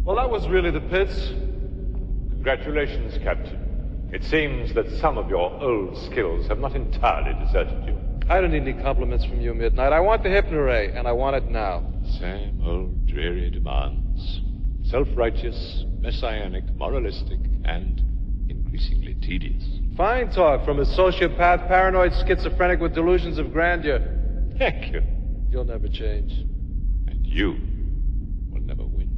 Well, that was really the pits. Congratulations, Captain. It seems that some of your old skills have not entirely deserted you. I don't need any compliments from you, Midnight. I want the Hypno-Ray, and I want it now. Same old dreary demands. Self-righteous, messianic, moralistic, and increasingly tedious. Fine talk from a sociopath, paranoid, schizophrenic with delusions of grandeur. Thank you. You'll never change. And you will never win.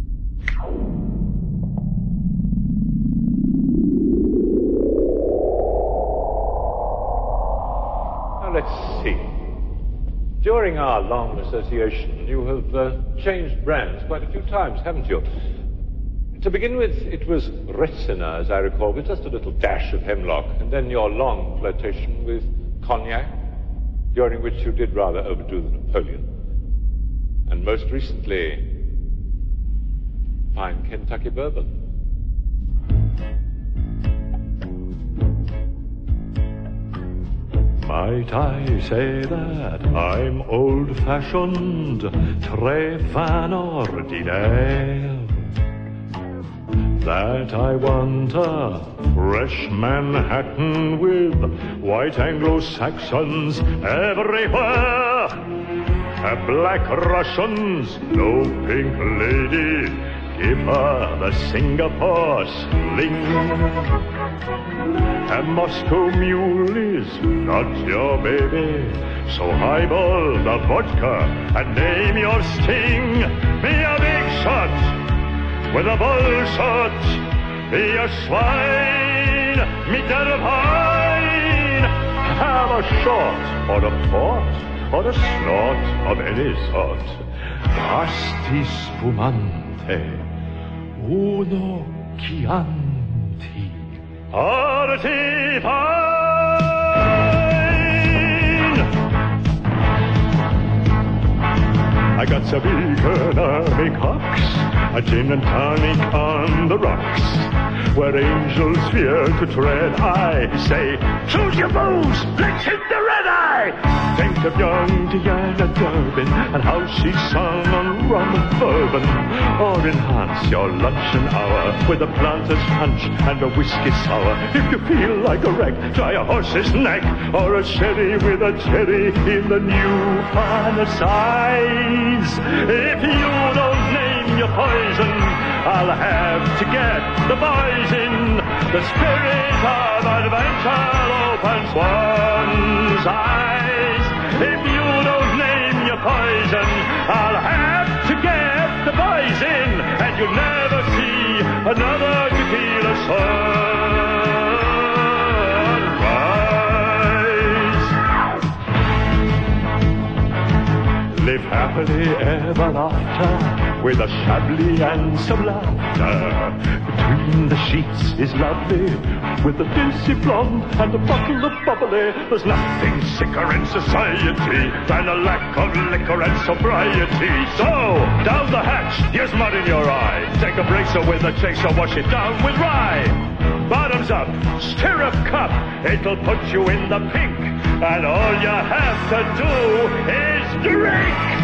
Now, let's see. During our long association, you have changed brands quite a few times, haven't you? To begin with, it was Retsina, as I recall, with just a little dash of hemlock, and then your long flirtation with cognac, during which you did rather overdo the Napoleon. And most recently, fine Kentucky bourbon. Might I say that I'm old-fashioned, très fin ordinaire? That I want a fresh Manhattan with white Anglo-Saxons everywhere, a black Russians, no pink lady, give her the Singapore sling. A Moscow mule is not your baby, so highball the vodka and name your sting. Be a big shot with a bull shot, be a swine, meet der wine. Have a shot or a port or a snort of any sort. Asti spumante, uno chianti, arti fine. I got some economic hawks, a gin and tonic on the rocks, where angels fear to tread. I say, choose your booze, let's hit the red eye. Think of young Diana Durbin and how she sung on rum and bourbon. Or enhance your luncheon hour with a planter's punch and a whiskey sour. If you feel like a wreck, try a horse's neck or a sherry with a cherry in the new finer size. If you don't name your poison, I'll have to get the boys in. The spirit of adventure opens one's eyes. If you don't name your poison, I'll have to get the boys in, and you'll never see another tequila sunrise. Live happily ever after, with a Chablis and some laughter. Between the sheets is lovely, with a dizzy blonde and a bottle of bubbly. There's nothing sicker in society than a lack of liquor and sobriety. So, down the hatch, here's mud in your eye. Take a bracer with a chaser, wash it down with rye. Bottoms up, stirrup cup, it'll put you in the pink. And all you have to do is drink.